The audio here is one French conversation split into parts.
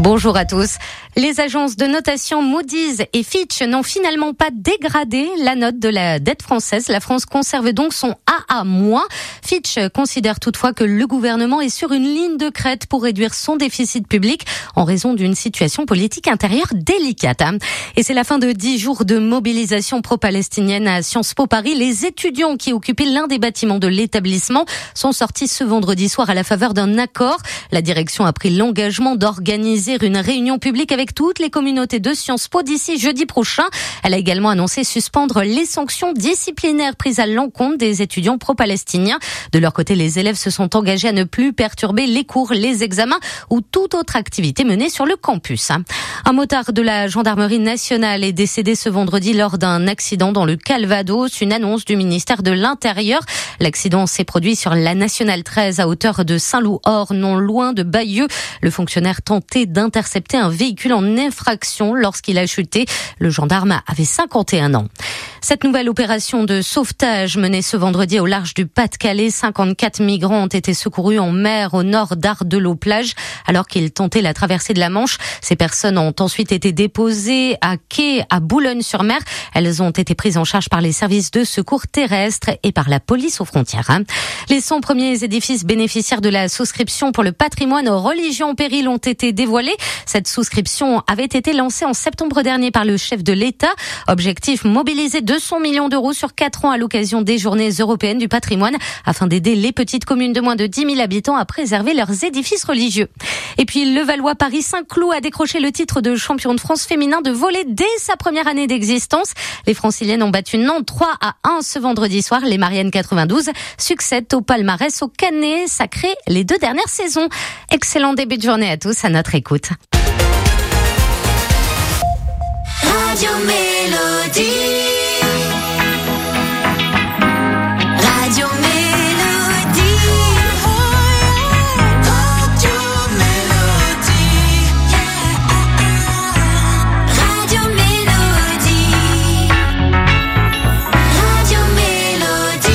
Bonjour à tous. Les agences de notation Moody's et Fitch n'ont finalement pas dégradé la note de la dette française. La France conserve donc son AA-. Fitch considère toutefois que le gouvernement est sur une ligne de crête pour réduire son déficit public en raison d'une situation politique intérieure délicate. Et c'est la fin de 10 jours de mobilisation pro-palestinienne à Sciences Po Paris. Les étudiants qui occupaient l'un des bâtiments de l'établissement sont sortis ce vendredi soir à la faveur d'un accord. La direction a pris l'engagement d'organiser une réunion publique avec toutes les communautés de Sciences Po d'ici jeudi prochain. Elle a également annoncé suspendre les sanctions disciplinaires prises à l'encontre des étudiants pro-palestiniens. De leur côté, les élèves se sont engagés à ne plus perturber les cours, les examens ou toute autre activité menée sur le campus. Un motard de la gendarmerie nationale est décédé ce vendredi lors d'un accident dans le Calvados, une annonce du ministère de l'Intérieur. L'accident s'est produit sur la nationale 13 à hauteur de Saint-Loup-Hors, non loin de Bayeux. Le fonctionnaire tentait d'intercepter un véhicule en infraction lorsqu'il a chuté. Le gendarme avait 51 ans. Cette nouvelle opération de sauvetage menée ce vendredi au large du Pas-de-Calais, 54 migrants ont été secourus en mer au nord d'Ardelot-Plage alors qu'ils tentaient la traversée de la Manche. Ces personnes ont ensuite été déposées à quai à Boulogne-sur-Mer. Elles ont été prises en charge par les services de secours terrestres et par la police aux frontières. Les 100 premiers édifices bénéficiaires de la souscription pour le patrimoine aux religions en péril ont été dévoilés. Cette souscription avait été lancée en septembre dernier par le chef de l'État. Objectif, mobiliser 200 millions d'euros sur 4 ans à l'occasion des Journées européennes du patrimoine afin d'aider les petites communes de moins de 10 000 habitants à préserver leurs édifices religieux. Et puis le Valois-Paris Saint-Cloud a décroché le titre de champion de France féminin de volley dès sa première année d'existence. Les Franciliennes ont battu Nantes 3-1 ce vendredi soir. Les Mariennes 92 succèdent au palmarès au Canet, sacré les 2 dernières saisons. Excellent début de journée à tous, à notre écoute. Radio Mélodie. Radio Mélodie. Radio Mélodie. Radio Mélodie. Radio Mélodie.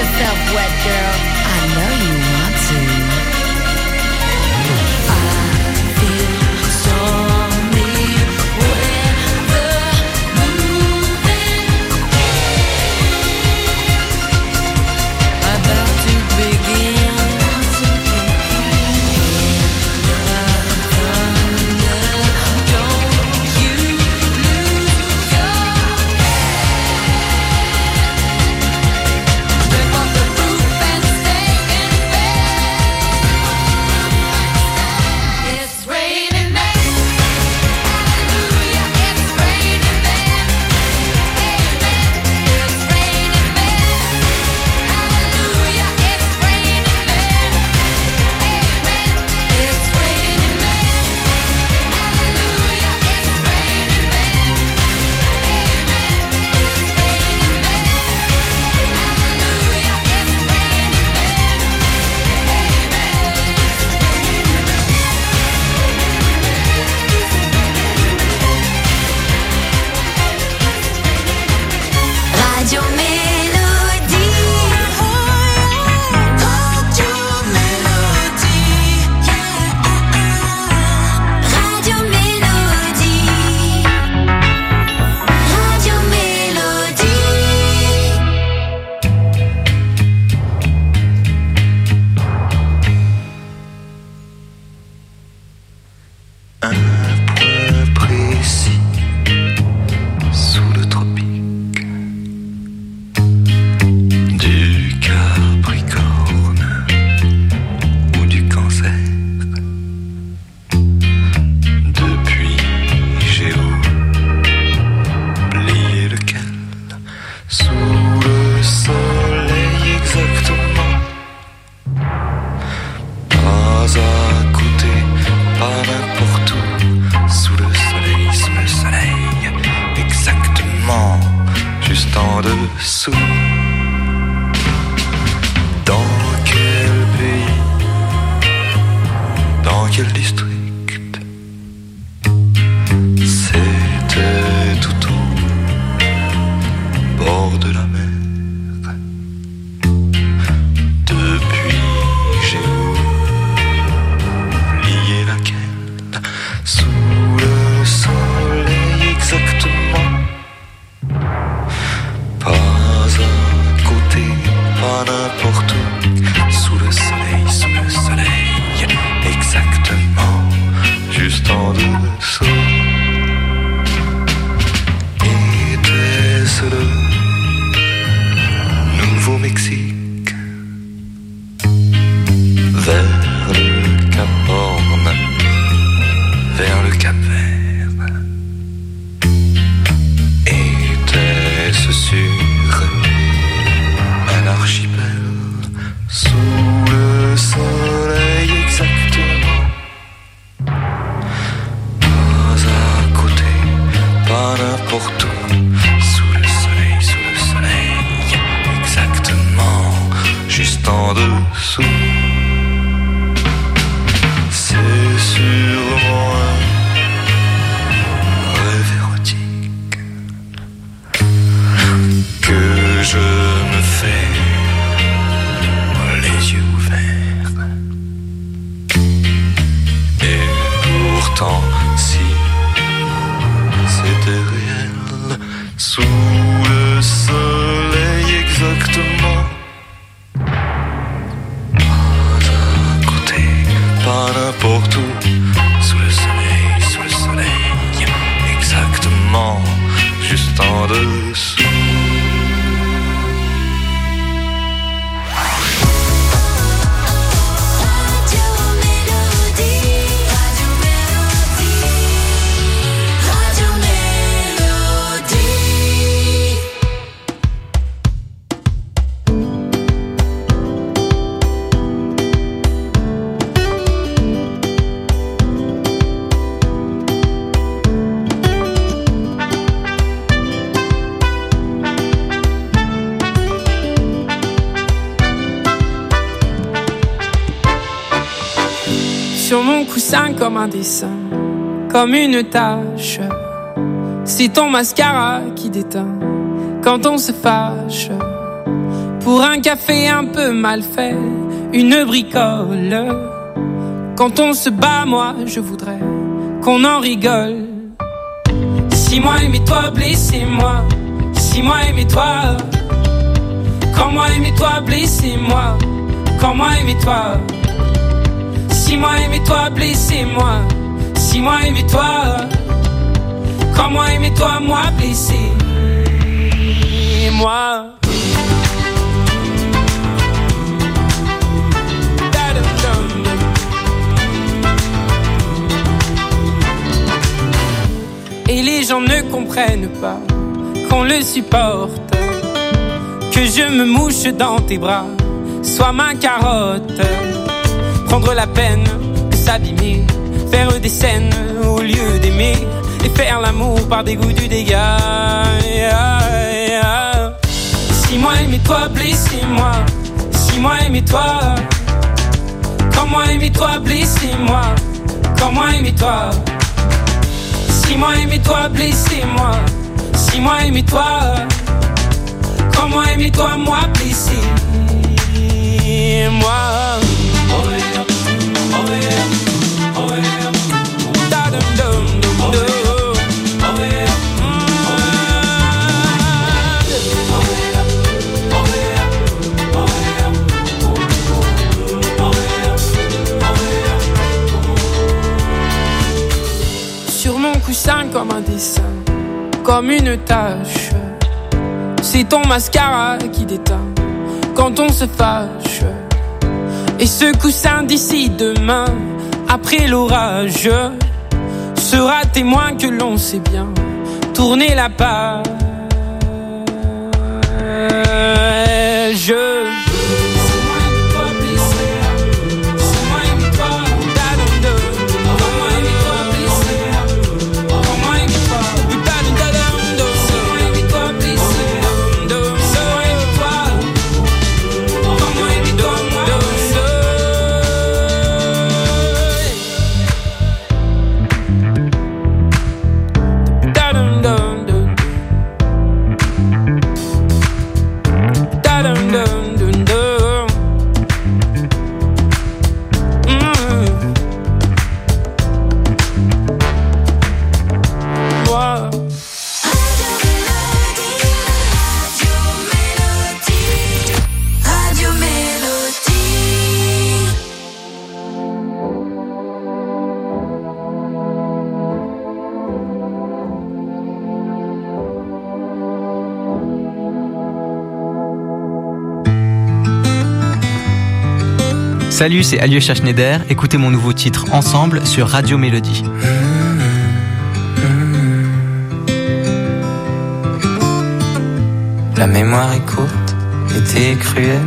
yourself wet, girl. I know you want to. I feel stormy weather moving, about to begin. Sur mon coussin comme un dessin, comme une tache. C'est ton mascara qui déteint quand on se fâche. pour un café un peu mal fait, une bricole. Quand on se bat, moi je voudrais qu'on en rigole. Si moi aimez-toi, blessez-moi. Si moi aimez-toi. Quand moi aimez-toi, blessez-moi. Quand moi aimez-toi. Si moi aimez-toi, blessez-moi. Si moi aimez-toi. Quand moi aimez-toi, moi blessez-moi. Et les gens ne comprennent pas qu'on le supporte, que je me mouche dans tes bras, sois ma carotte. Prendre la peine de s'abîmer, faire des scènes au lieu d'aimer, et faire l'amour par dégoût du dégât. Si moi aimez-toi, blessez-moi. Si moi aimez-toi. Quand moi aimez-toi, blessez-moi. Quand moi aimez-toi. Si moi aimez-toi, blessez-moi. Si moi aimez-toi. Quand moi aimez-toi, moi blessez-moi. Sur mon coussin comme un dessin, comme une tache, c'est ton mascara qui déteint quand on se fâche. Et ce coussin d'ici demain, après l'orage, sera témoin que l'on sait bien tourner la page. Salut, c'est Alyosha Schneider. Écoutez mon nouveau titre Ensemble sur Radio Mélodie. La mémoire est courte, l'été est cruel.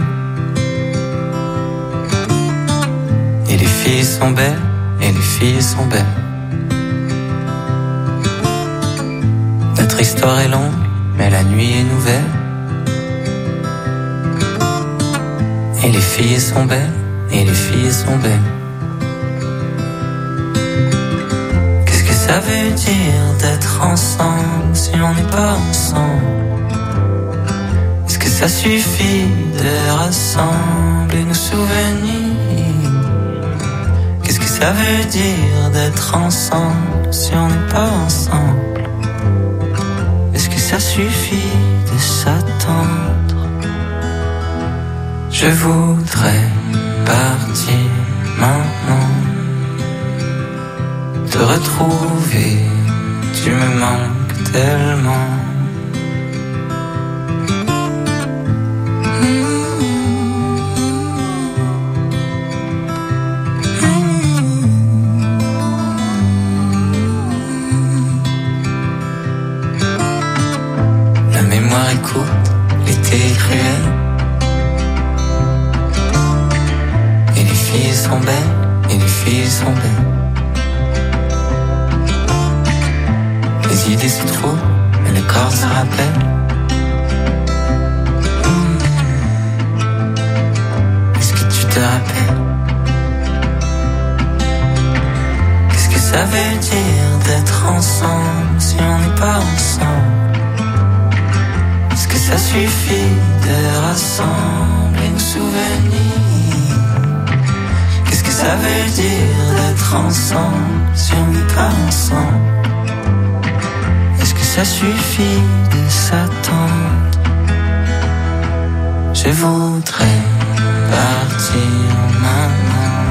Et les filles sont belles, et les filles sont belles. Notre histoire est longue, mais la nuit est nouvelle. Et les filles sont belles, et les filles sont belles. Qu'est-ce que ça veut dire d'être ensemble si on n'est pas ensemble? Est-ce que ça suffit de rassembler nos souvenirs? Qu'est-ce que ça veut dire d'être ensemble si on n'est pas ensemble? Est-ce que ça suffit de s'attendre? Je voudrais partir maintenant, te retrouver, tu me manques tellement. La mémoire est courte, l'été est cruel. Les filles sont belles, et les filles sont belles. Les idées se trouvent, mais le corps se rappelle. Est-ce que tu te rappelles? Qu'est-ce que ça veut dire d'être ensemble si on n'est pas ensemble? Est-ce que ça suffit suffit de rassembler nos souvenirs? Qu'est-ce que ça veut dire d'être ensemble si on n'est pas ensemble? Est-ce que ça suffit de s'attendre? Je voudrais partir maintenant,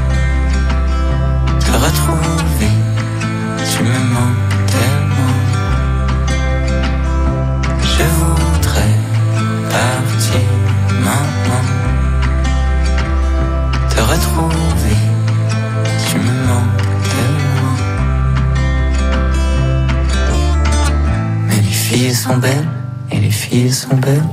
te retrouver, tu me manques tellement. Je voudrais partir maintenant, te retrouver, tu me manques tellement. Mais les filles sont belles, et les filles sont belles.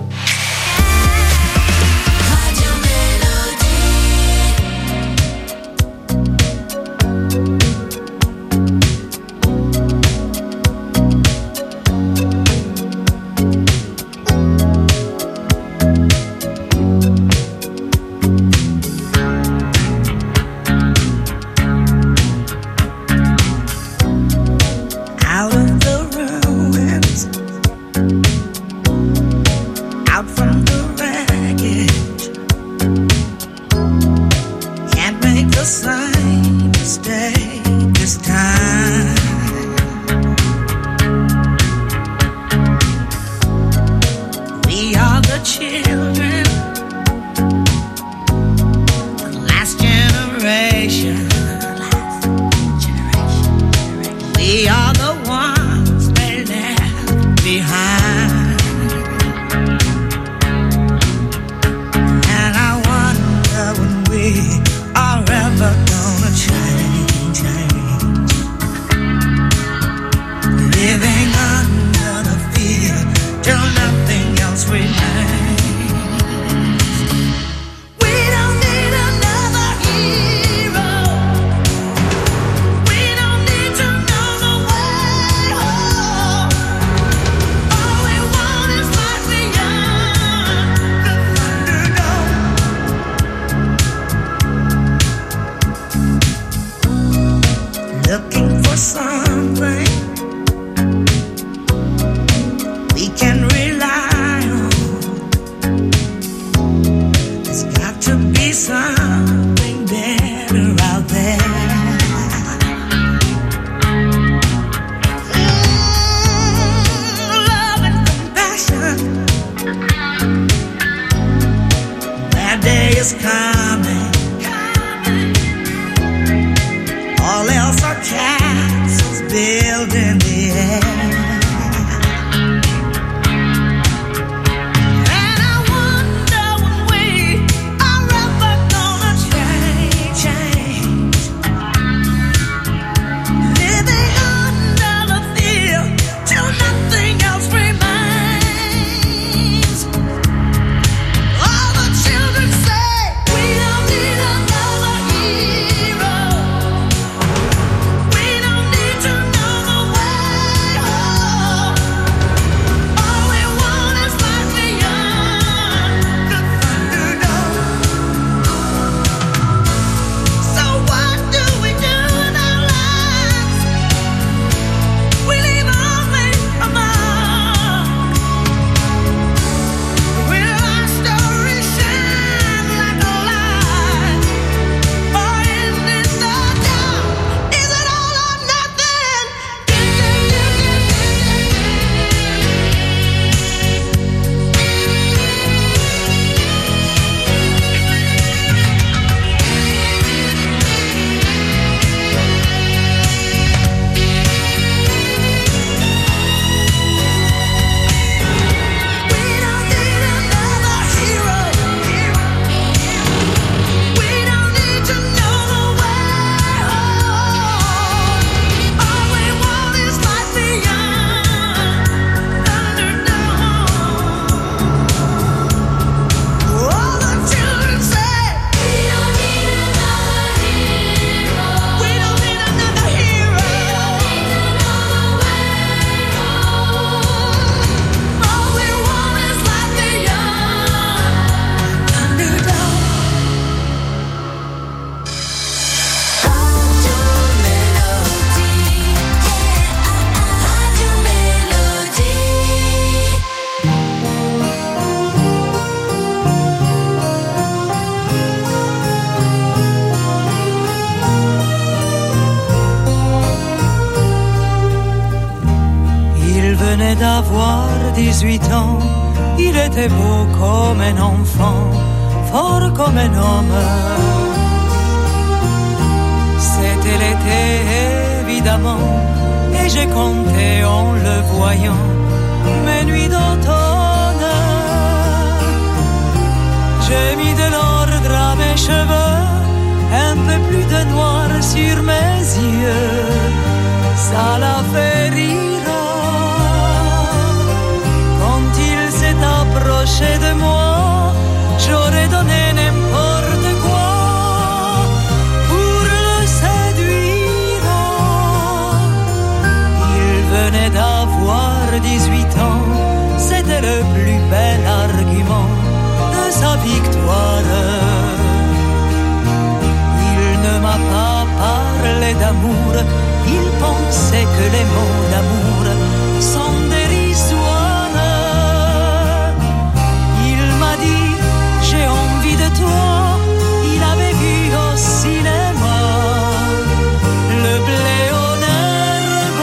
d'avoir 18 ans. Il était beau comme un enfant, fort comme un homme. C'était l'été évidemment, et j'ai compté en le voyant mes nuits d'automne. J'ai mis de l'ordre à mes cheveux, un peu plus de noir sur mes yeux, ça l'a fait rire. Quand il s'est approché de moi, j'aurais donné n'importe quoi pour le séduire. Il venait d'avoir 18 ans, c'était le plus bel argument de sa victoire. Il ne m'a pas parlé d'amour, il pensait que les mots d'amour sont dérisoires. Il m'a dit j'ai envie de toi, il avait vu au cinéma le blé en herbe.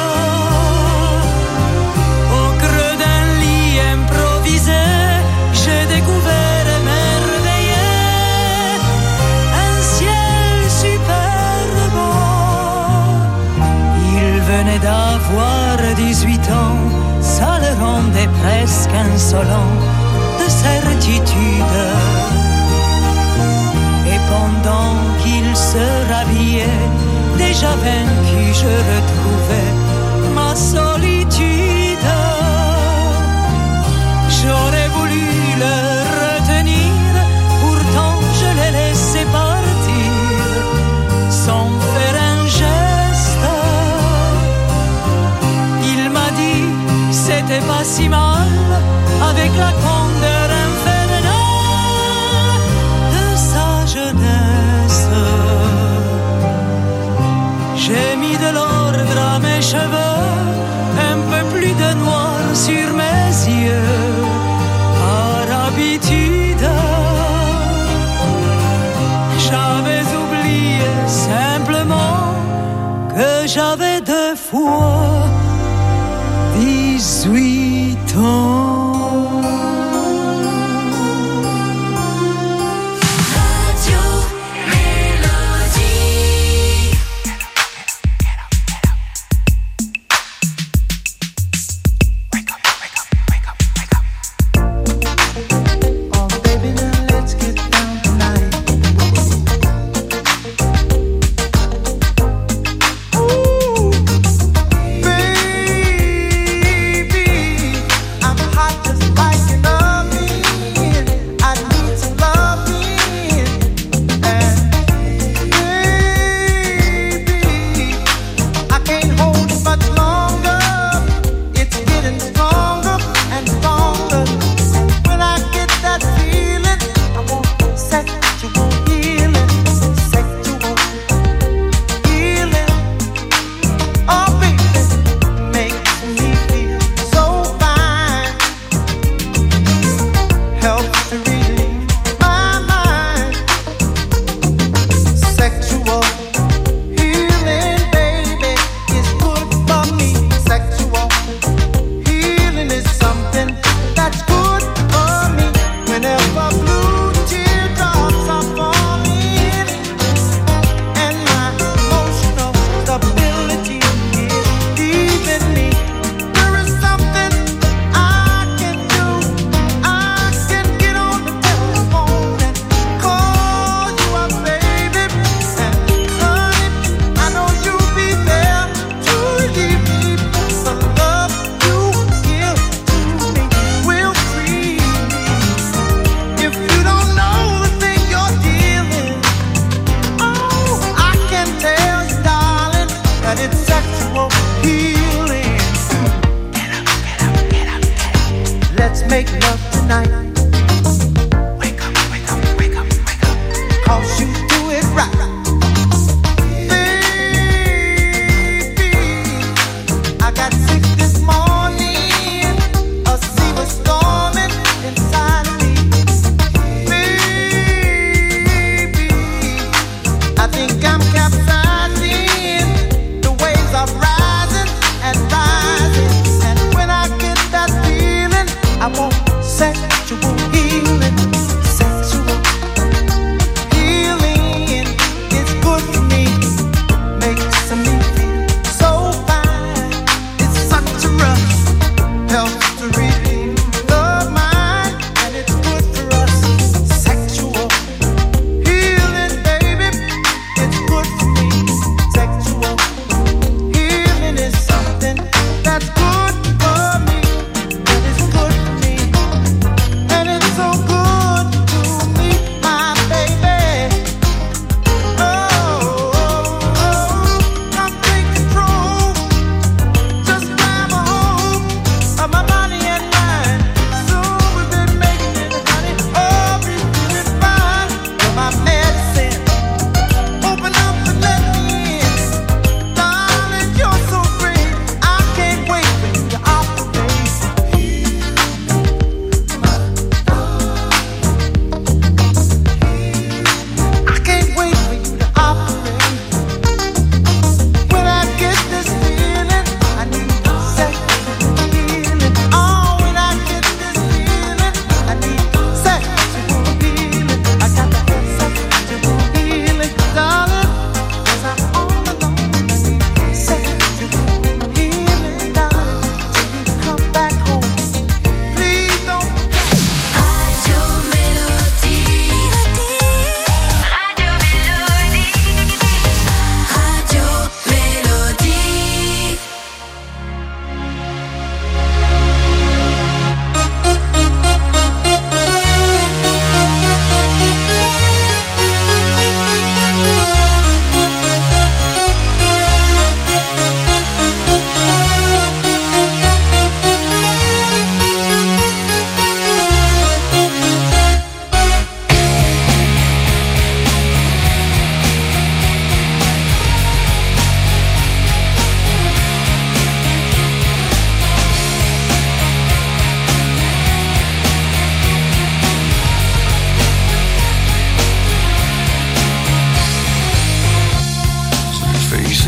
Au creux d'un lit improvisé, j'ai découvert émerveillé un ciel superbe. Il venait d'avoir 18 ans, ça le rendait presque insolent de certitude. Et pendant qu'il se rhabillait, déjà vaincu, je retrouvais ma solitude. J'aurais voulu le retenir, pourtant je l'ai laissé partir sans faire un geste. Il m'a dit c'était pas si mal, avec la candeur infernale de sa jeunesse. J'ai mis de l'ordre à mes cheveux, un peu plus de noir sur mes yeux, par habitude. J'avais oublié simplement que j'avais 2 fois 18 ans. Radio Mélodie. Oh baby, now let's get down tonight. Ooh.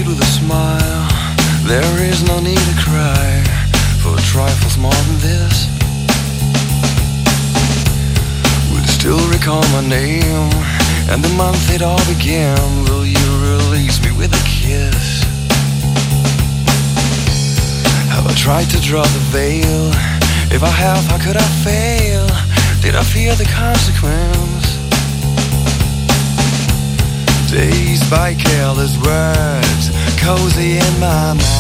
with a smile. There is no need to cry for trifles more than this. Will you still recall my name and the month it all began? Will you release me with a kiss? Have I tried to draw the veil? If I have, how could I fail? Did I fear the consequence? Dazed by careless words, cozy in my mind.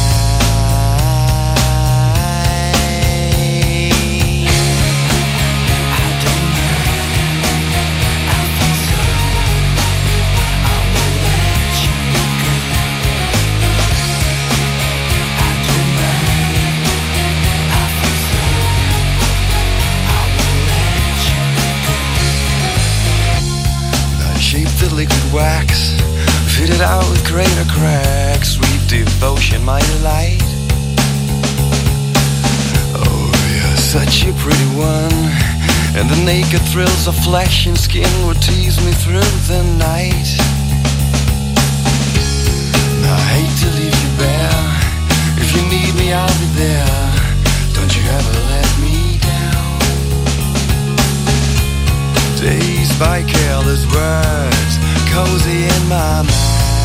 The liquid wax, fitted out with greater cracks, sweet devotion, my delight. Oh, you're such a pretty one, and the naked thrills of flesh and skin would tease me through the night. I hate to leave you bare. If you need me, I'll be there. Don't you ever let me down. Dazed by careless words, cozy in my mind.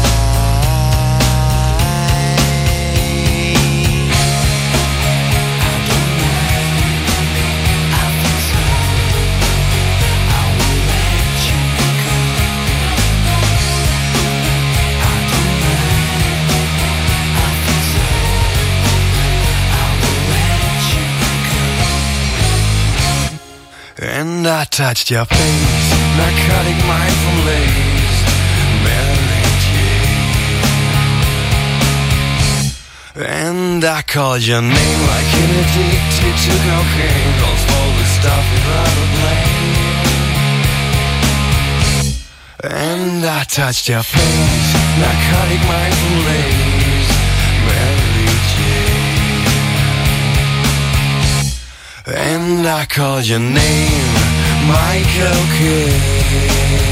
And I touched your face, narcotic mindful lace, Mary Jane. And I called your name like an addicted to cocaine, calls all the stuff you'd rather play. And I touched your face, narcotic mindful lace, Mary Jane. And I called your name, Michael Kidd.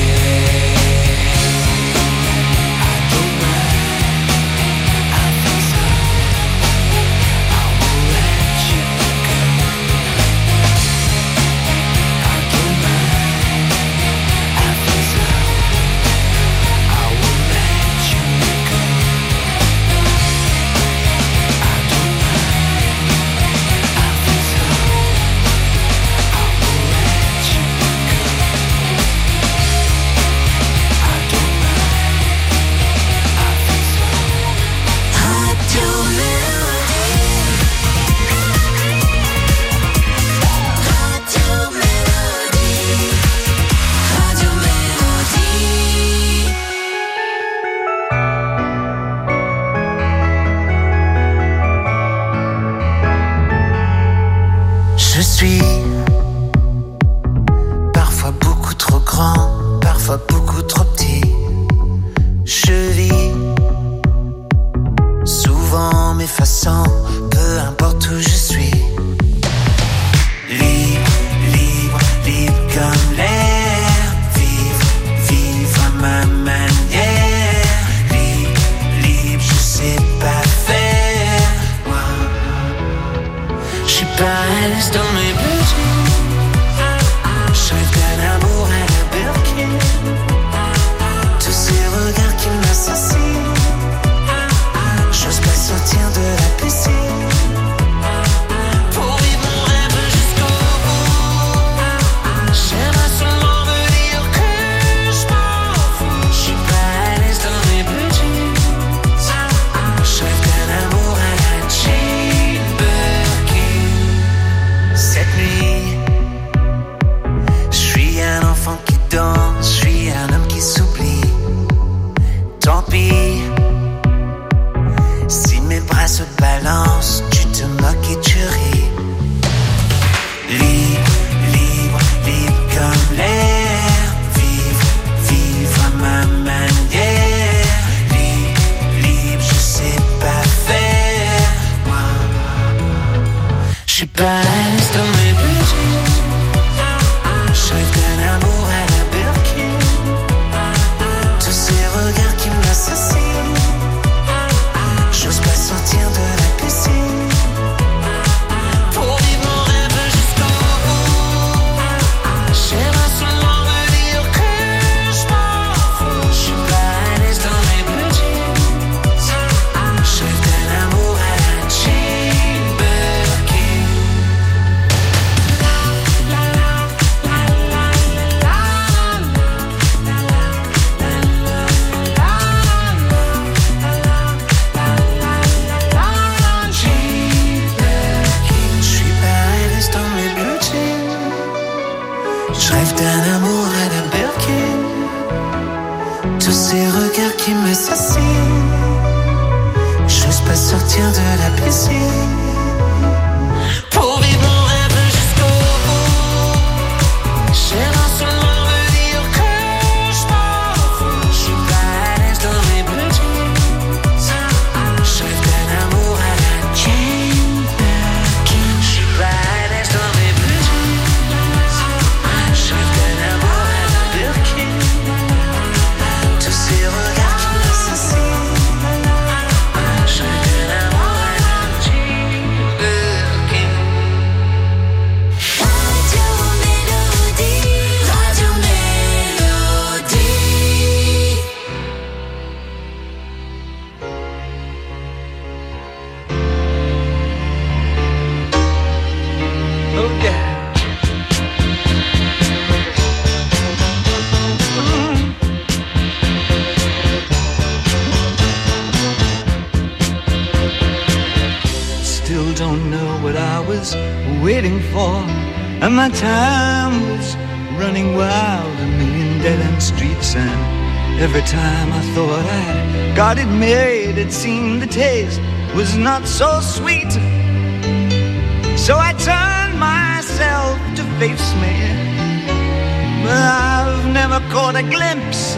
waiting for, and my time was running wild, a million dead-end streets, and every time I thought I got it made, it seemed the taste was not so sweet. So I turned myself to face me, but I've never caught a glimpse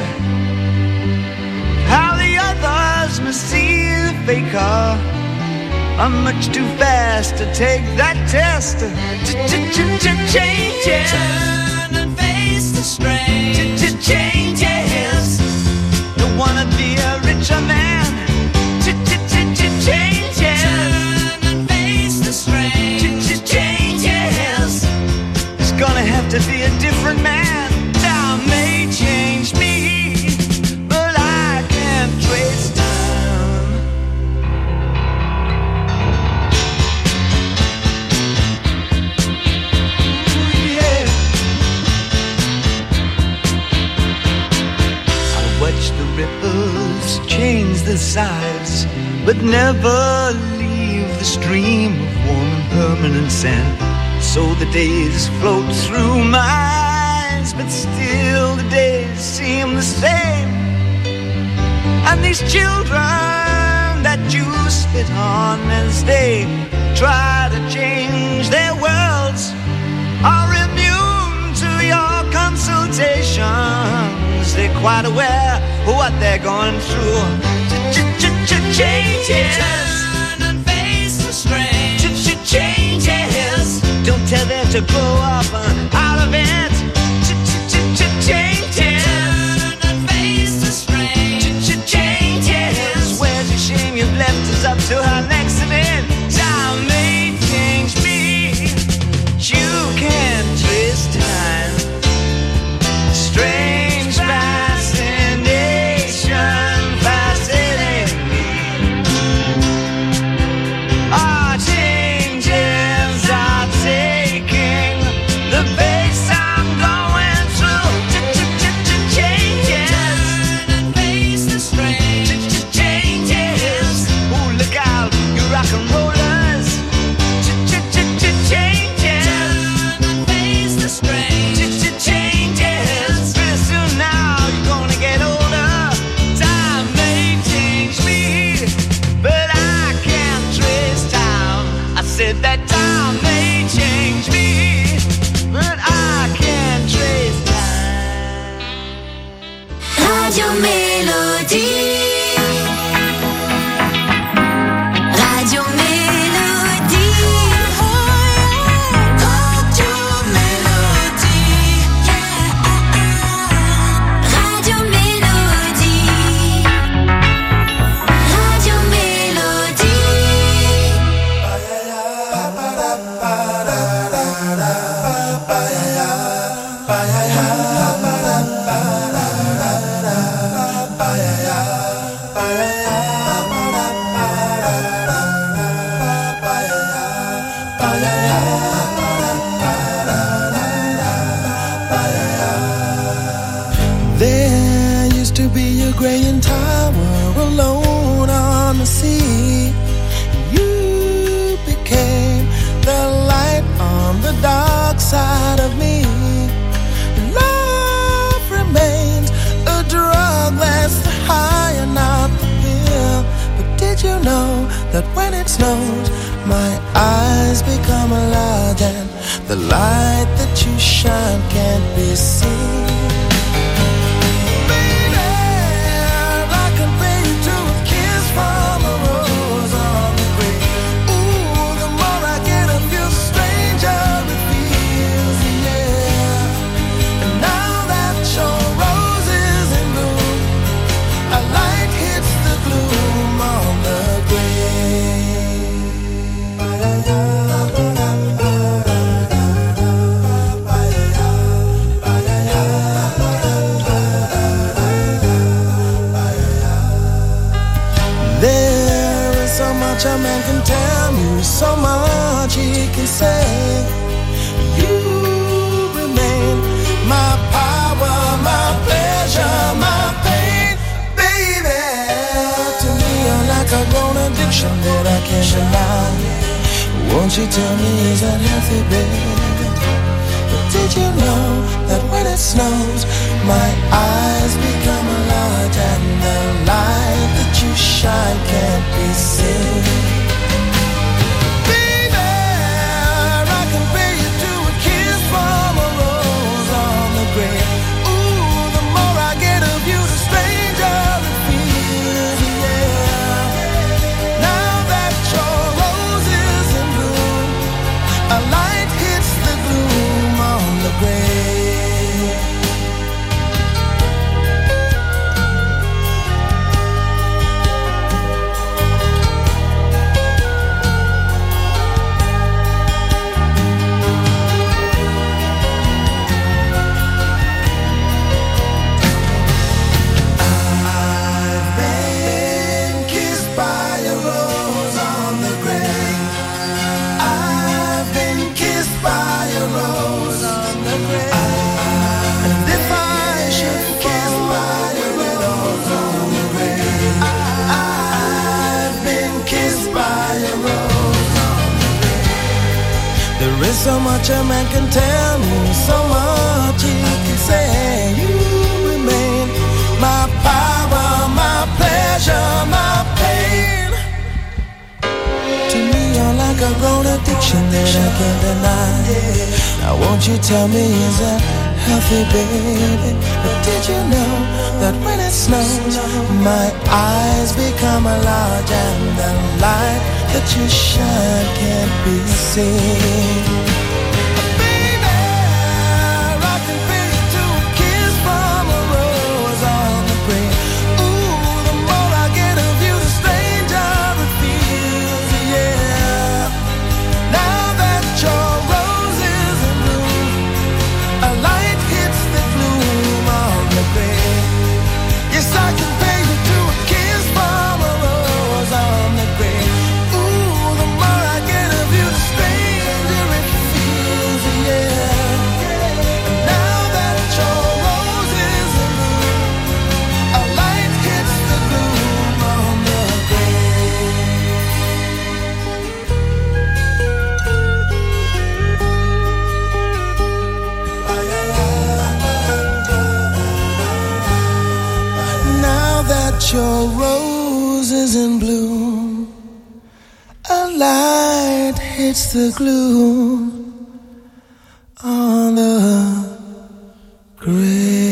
how the others must see the faker. I'm much too fast to take that test. Changes. Turn and face the strain. Changes. Don't wanna be a richer man. Changes. Turn and face the strain. Changes. It's gonna have to be a different man. Time may change me, but I can't trace time. Watch the ripples change the size, but never leave the stream of warm and permanent sand. So the days float through my eyes, but still the days seem the same. And these children that you spit on as they try to change their worlds are immune to your consultations. They're quite aware of what they're going through. Changes. Turn and face the strain. Changes. Don't tell them to grow up out of it. Changes. Turn and face the strain. Changes. Where's your shame? You've left us up to our next event. Time may change me. You can't trace time. Strange fascination, fascinating me. Our changes are taking the pace I'm going through. Changes. Turn and face the strain. Changes. Oh, look out, you rock and rollers. Changes. Turn and face the strain. Changes. Pretty soon now you're gonna get older. Time may change me, but I can't trace time. I said that time may change me, but I can't trace time. Radio Mélodie. Radio Mélodie. Radio Mélodie. Radio Mélodie. Radio Mélodie. There used to be a graying tower alone on the sea. You became the light on the dark side of me. Love remains a drug that's the high and not the pill. But did you know that when it snows, my eyes become large and the light that you shine can't be seen? A man can tell you so much he can say. You remain my power, my pleasure, my pain, baby. To me, you're like a grown addiction that I can't deny. Won't you tell me, is that healthy, baby? But did you know that when it snows, my eyes become large and the light that you shine can't be seen? Baby, I compare you to a kiss from a rose on the grave. Ooh, the more I get of you, the stranger it feels, yeah. Now that your rose is in bloom, a light hits the gloom on the grave. There is so much a man can tell me, so much he can say. You remain my power, my pleasure, my pain. To me, you're like a grown addiction that I can't deny. Now won't you tell me, is that healthy, baby? But did you know that when it snows, my eyes become large and the light that you shine can't be seen? Baby, I can feel you to a kiss from a rose on the grave. Ooh, the more I get of you, the stranger it feels, yeah. Now that your rose is in bloom, a light hits the gloom on the grave. Yes, I can pay you to a kiss from a rose on the grave. Your rose is in bloom, a light hits the gloom on the grave.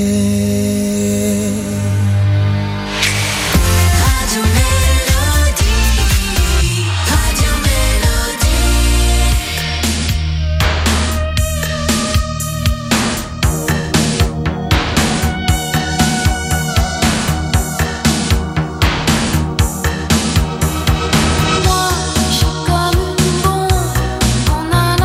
Radio Mélodie, Radio Moi, je suis comme une bombe, on a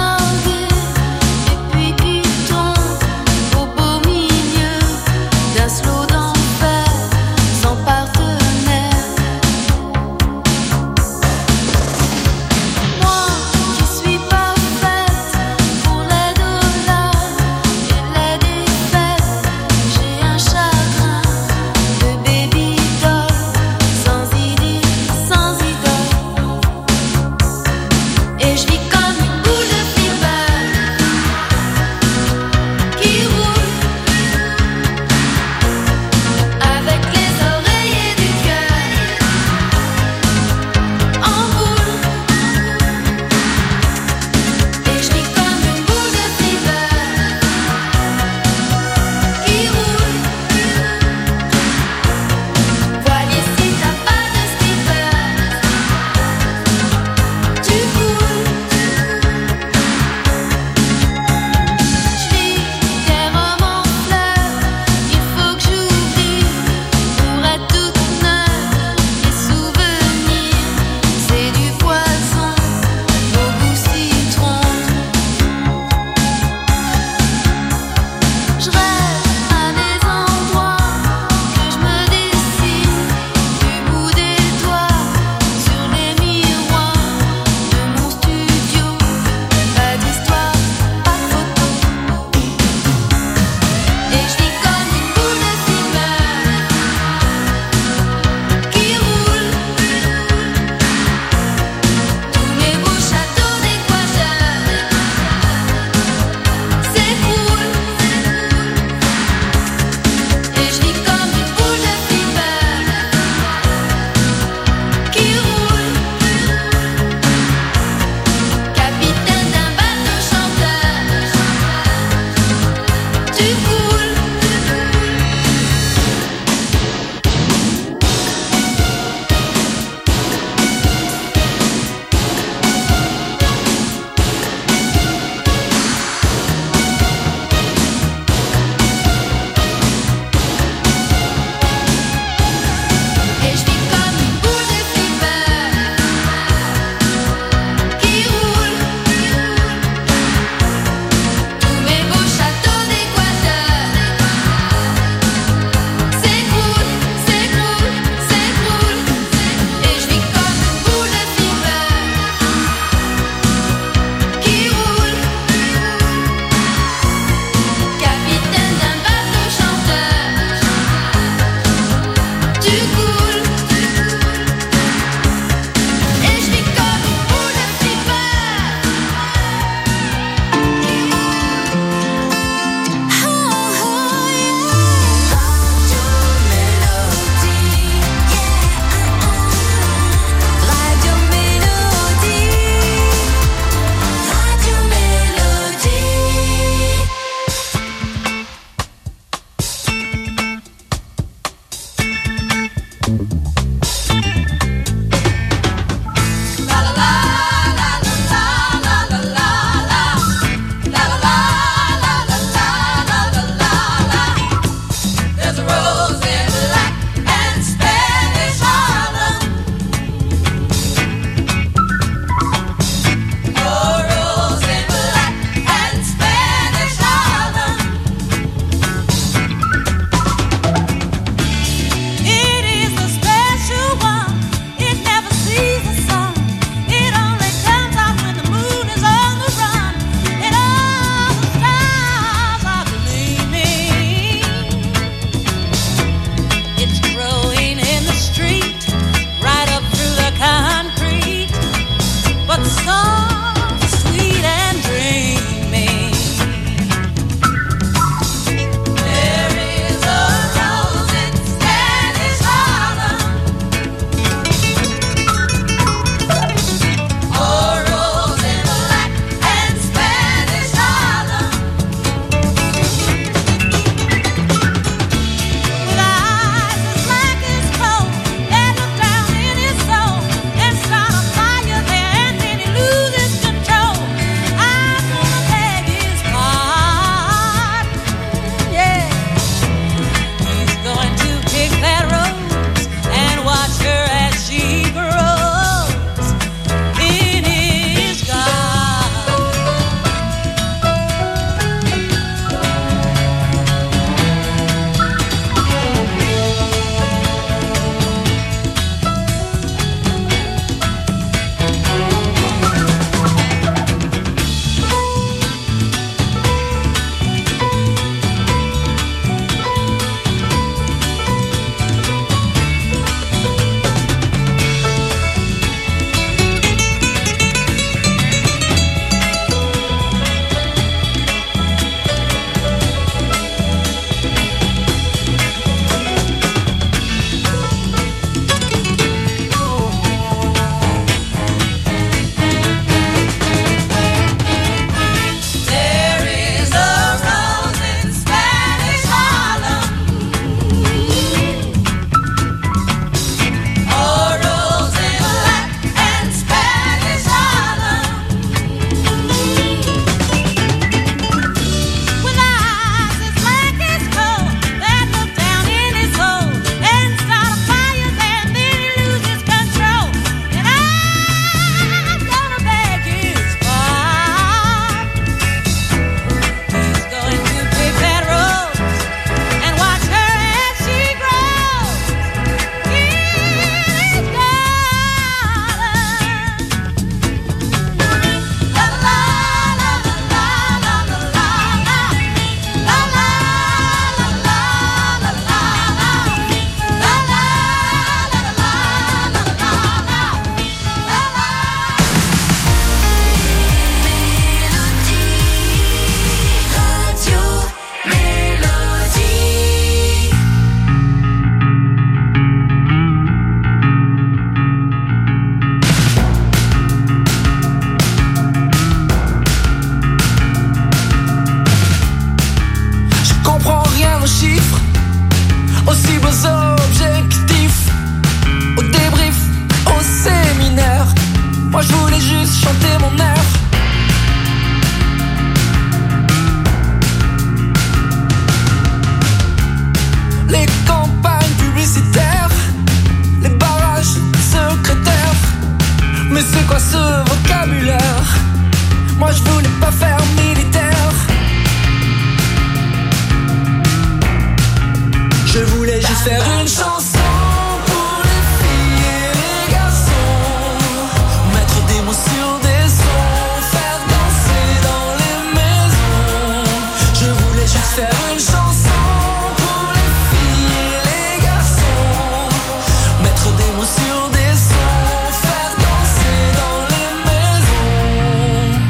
juste faire une chanson pour les filles et les garçons, mettre des mots sur des sons, faire danser dans les maisons. Je voulais juste faire une chanson pour les filles et les garçons, mettre des mots sur des sons, faire danser dans les maisons.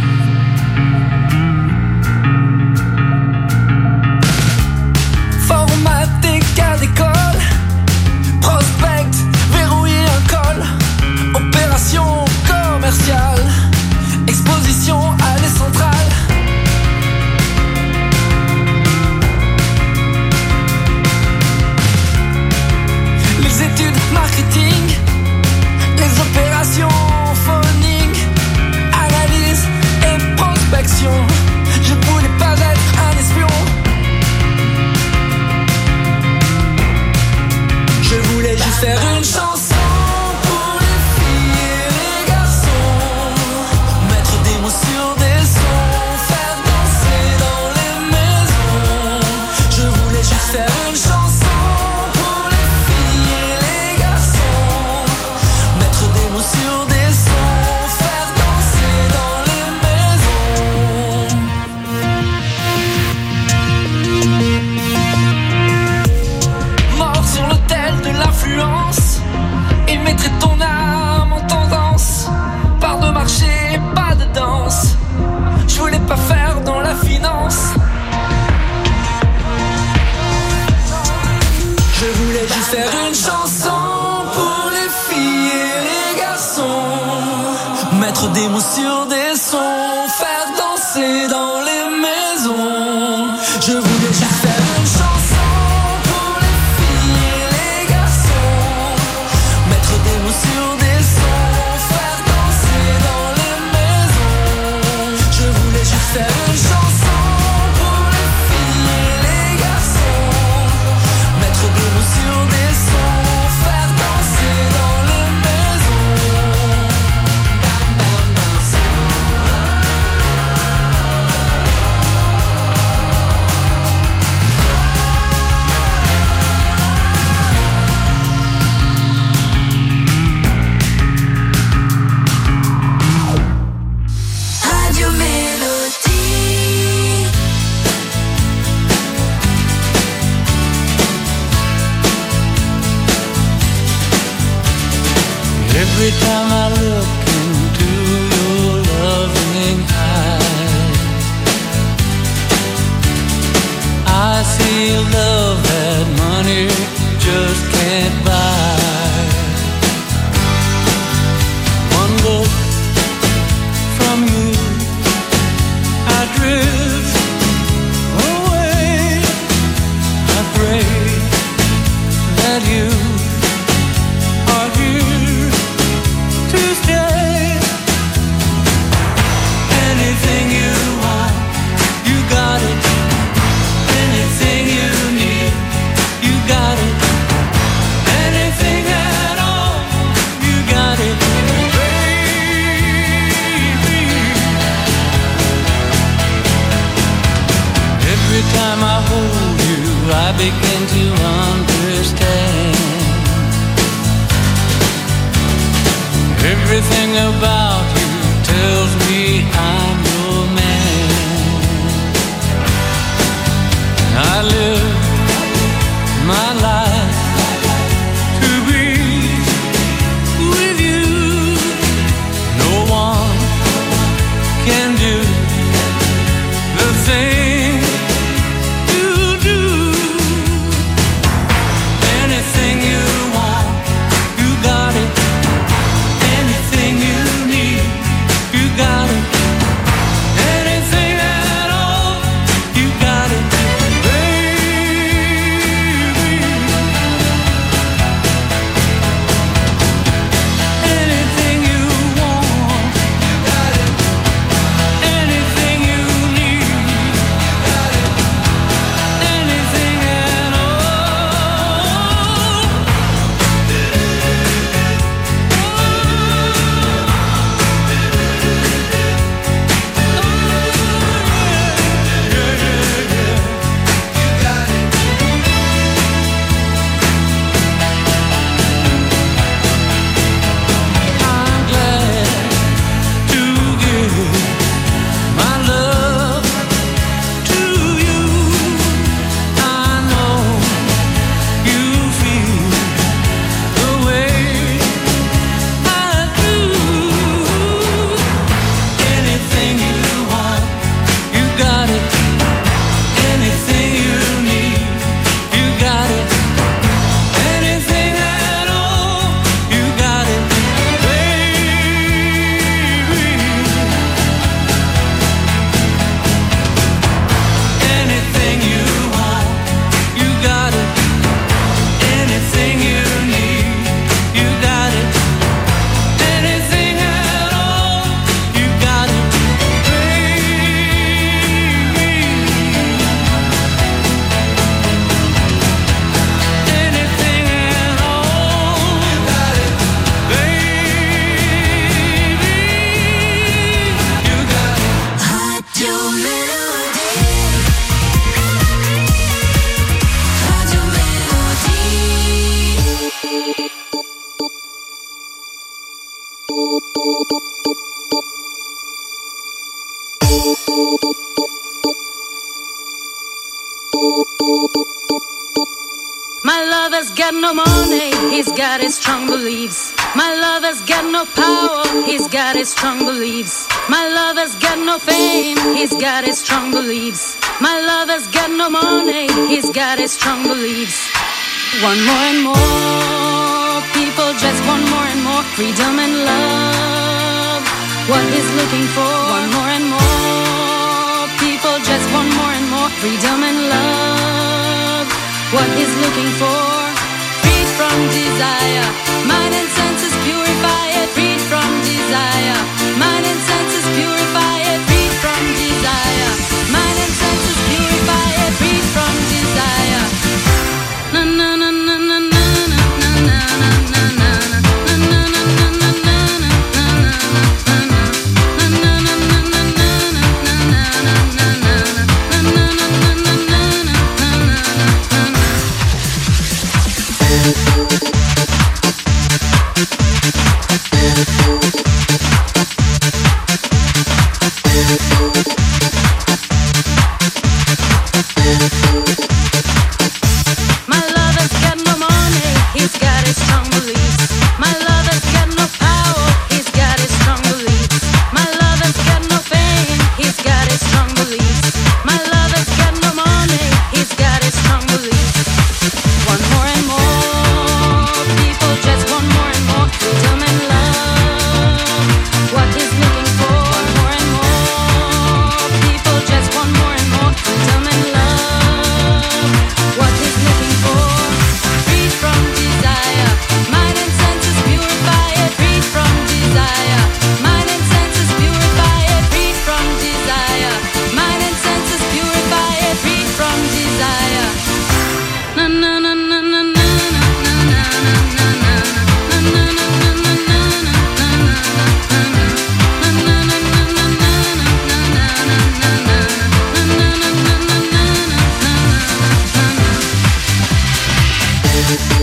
Formater cas d'école, prospect, verrouiller un col, opération commerciale, exposition allée centrale. Les études marketing, les opérations phoning, analyse et prospection. Je voulais pas être un espion. Je voulais juste faire une chanson pour les filles et les garçons, mettre des mots sur des sons, faire danser dans les maisons. Je voulais juste faire une chanson pour les filles et les garçons, mettre des mots sur des sons, faire danser dans les maisons. Mort sur l'autel de l'influence, il mettrait ton âme en tendance. Part de marché, pas de danse. Je voulais pas faire dans la finance. Je voulais juste faire une chanson pour les filles et les garçons, mettre des mots sur des sons, faire danser dans les maisons. Je voulais juste faire une chanson pour les filles et les garçons, mettre des mots sur des sons, faire danser dans les maisons. Je voulais juste faire une chanson pour les filles et les garçons, mettre des mots sur des sons, faire danser dans les maisons. Radio Mélodie. Every time I look into your loving eyes, I see love that money just can't buy. One look from you, I drift away. I pray that you are here to stay. Anything you want, you got it. Anything you need, you got it. Anything at all, you got it, baby. Every time I hold you, I begin to understand. Everything about you tells me I'm your man. I live my life to be with you. No one can do the thing you do. Anything you want, you got it. Anything you need. My lover's got no money, he's got his strong beliefs. My lover's got no power, he's got his strong beliefs. My lover's got no fame, he's got his strong beliefs. My lover's got no money, he's got his strong beliefs. Want more and more, people just want more and more freedom and love. What he's looking for, want more and more, people just want more and more freedom and love. What he's looking for, freed from desire, mind and senses purify it, freed from desire, mind and senses purify it, freed from desire, mind and senses purify it, freed from desire. Na na na na na na na na na na My lover's got no money, he's got his strong beliefs. My lover's got no power, he's got his strong beliefs. My lover's got no fame, he's got his strong beliefs. My lover's got no money, he's got his strong beliefs. Want more and more, people just want more and more freedom and love. What he's looking for, want more and more, people just want more and more freedom and love. What he's looking for, freed from desire, mind and senses purify it, freed from desire, mind and senses purify it, freed from desire, mind and senses purify it, freed from desire. Na na na na na na na na na na na.